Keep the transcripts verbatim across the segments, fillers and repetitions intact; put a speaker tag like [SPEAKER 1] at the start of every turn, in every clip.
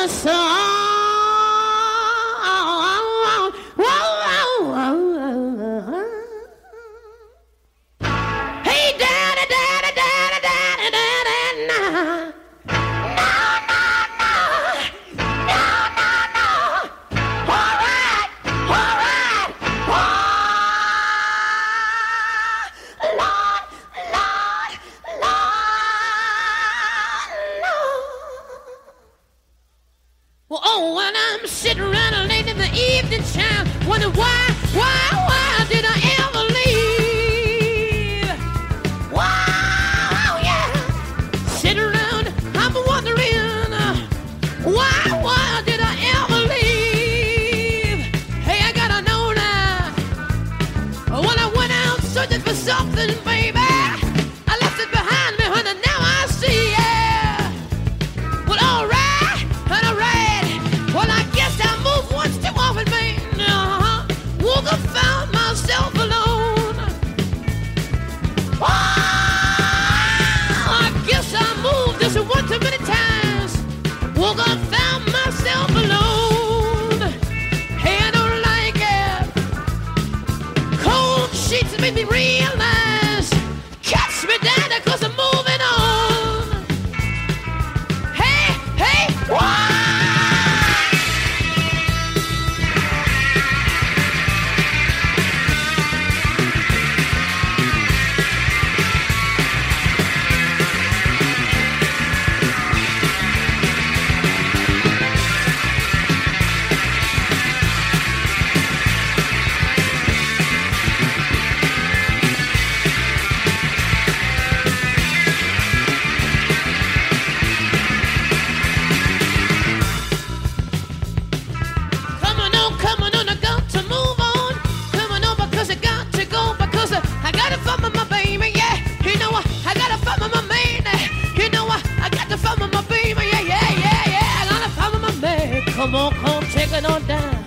[SPEAKER 1] Come on, come, take it on down.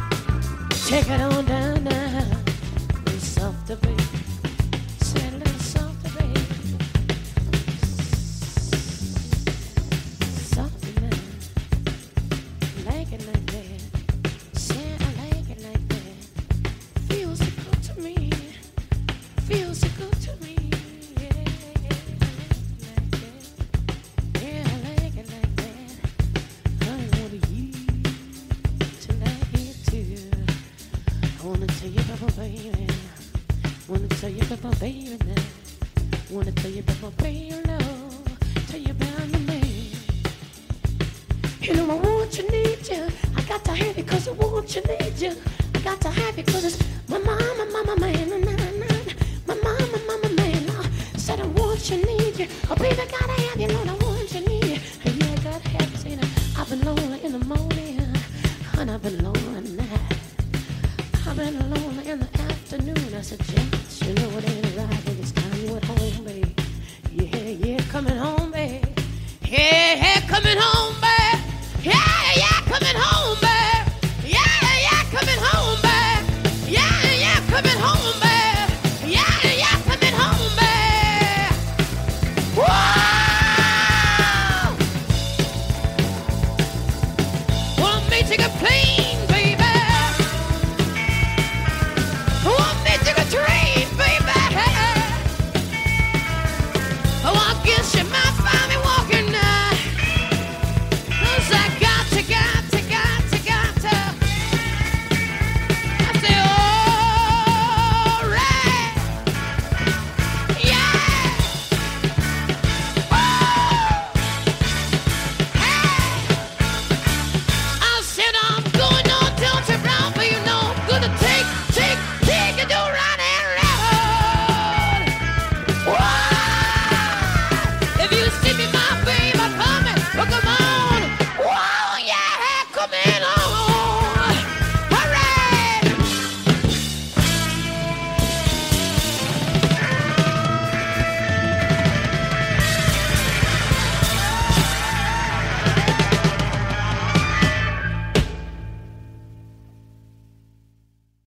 [SPEAKER 1] Take it on down now. Be softer, baby. Say a little softer, baby. Softer now. Like it like that. Say I like it like that. Feels so good to me. Feels so good to me. Yeah, yeah, like that. Yeah, I like it like that. I want you to like it too. I wanna tell you about my baby. Wanna tell you about my baby now. Wanna tell you about my baby now. Tell you about my man. You know I want you, need you. I got to have it cause I want you, need you. I got to have it cause it's my mama, mama, man. Nah, nah, nah. My mama, mama, man. I said I want you, need you. Oh baby, gotta have you, Lord.